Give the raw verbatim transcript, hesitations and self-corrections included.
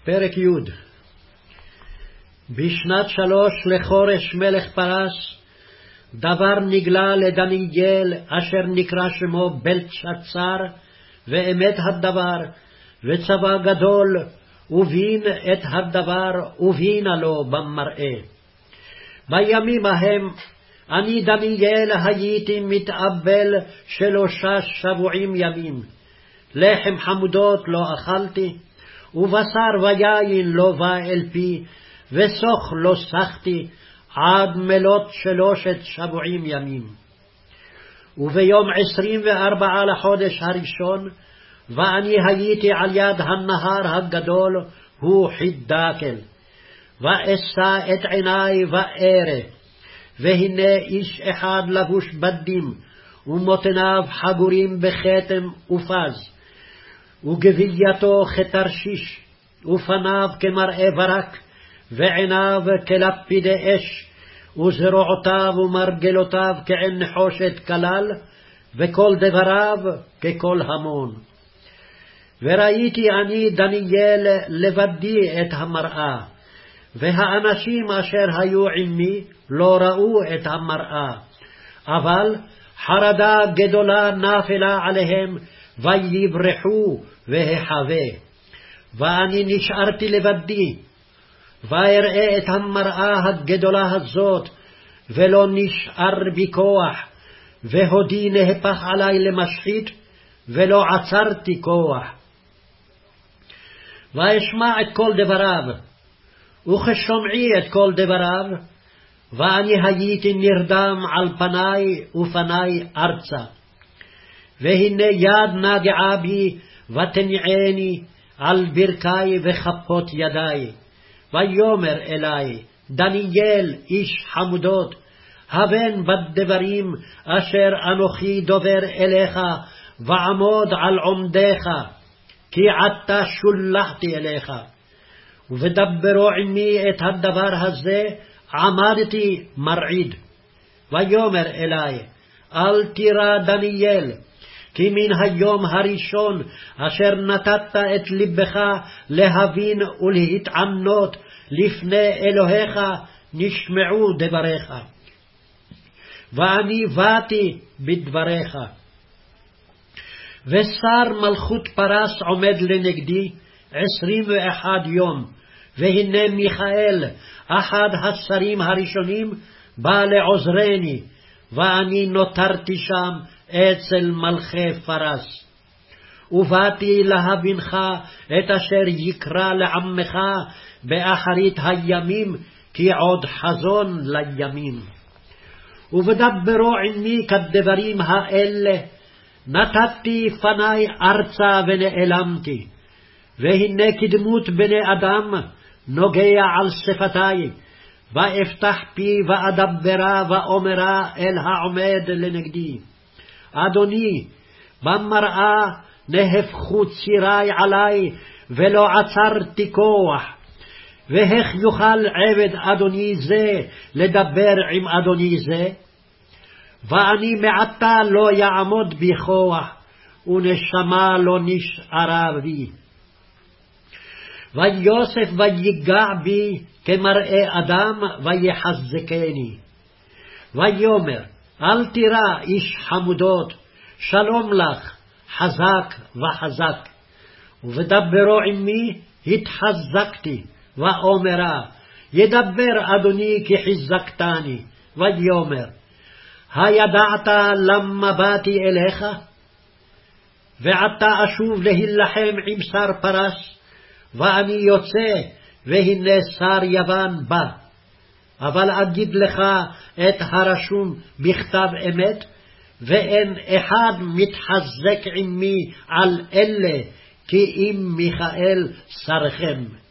פרק י'. בשנת שלוש לחורש מלך פרס, דבר נגלה לדניאל אשר נקרא שמו בלתשצר, ואמת הדבר, וצבא גדול, ובין את הדבר, ובינה לו במראה. בימים ההם אני דניאל הייתי מתאבל שלושה שבועים ימים. לחם חמודות לא אכלתי, ובשר ויין לא בא אל פי, וסוך לא סחתי, עד מלות שלושת שבועים ימים. וביום עשרים וארבעה לחודש הראשון, ואני הייתי על יד הנהר הגדול, הוא חידקל. ואשא את עיני וארא, והנה איש אחד לבוש בדים, ומותניו חגורים בכתם ופז, וגבייתו כתרשיש, ופניו כמראה ברק, ועיניו כלפידי אש, וזרועותיו ומרגלותיו כעין נחושת כלל, וכל דבריו ככל המון. וראיתי אני דניאל לבדי את המראה, והאנשים אשר היו עמי לא ראו את המראה, אבל חרדה גדולה נפלה עליהם, ויברחו והחווה. ואני נשארתי לבדי, ואראה את המראה הגדולה הזאת, ולא נשאר בי כוח, והודי נהפך עלי למשחית, ולא עצרתי כוח. ואשמע את כל דבריו, וכשומעי את כל דבריו, ואני הייתי נרדם על פניי ופניי ארצה. והנה יד נגעה בי ותניעני על ברכי וכפות ידי. ויאמר אלי, דניאל איש חמודות, הבן בדברים אשר אנוכי דובר אליך, ועמוד על עומדיך, כי עתה שולחתי אליך. ודברו עמי את הדבר הזה, עמדתי מרעיד. ויאמר אלי, אל תירא דניאל, כי מן היום הראשון אשר נתת את לבך להבין ולהתענות לפני אלוהיך, נשמעו דבריך. ואני באתי בדבריך. ושר מלכות פרס עומד לנגדי עשרים ואחד יום, והנה מיכאל, אחד השרים הראשונים, בא לעוזרני, ואני נותרתי שם אצל מלכי פרס. ובאתי להבינך את אשר יקרא לעמך באחרית הימים, כי עוד חזון לימים. ובדברו עמי כדברים האלה, נתתי פני ארצה ונעלמתי. והנה כדמות בני אדם נוגע על שפתי, ואפתח פי ואדברה ואומרה אל העומד לנגדי. אדוני, במראה נהפכו צירי עלי, ולא עצרתי כוח. והאיך יוכל עבד אדוני זה לדבר עם אדוני זה? ואני מעתה לא יעמוד בי כוח, ונשמה לא נשארה בי. ויוסף ויגע בי כמראה אדם, ויחזקני. ויאמר, אל תירא איש חמודות, שלום לך, חזק וחזק. ובדברו עמי התחזקתי, ואומרה, ידבר אדוני כי חיזקתני. ויאמר, הידעת למה באתי אליך? ועתה אשוב להילחם עם שר פרס, ואני יוצא, והנה שר יוון בא. אבל אגיד לך את הרשום בכתב אמת, ואין אחד מתחזק עמי על אלה, כי אם מיכאל שרכם.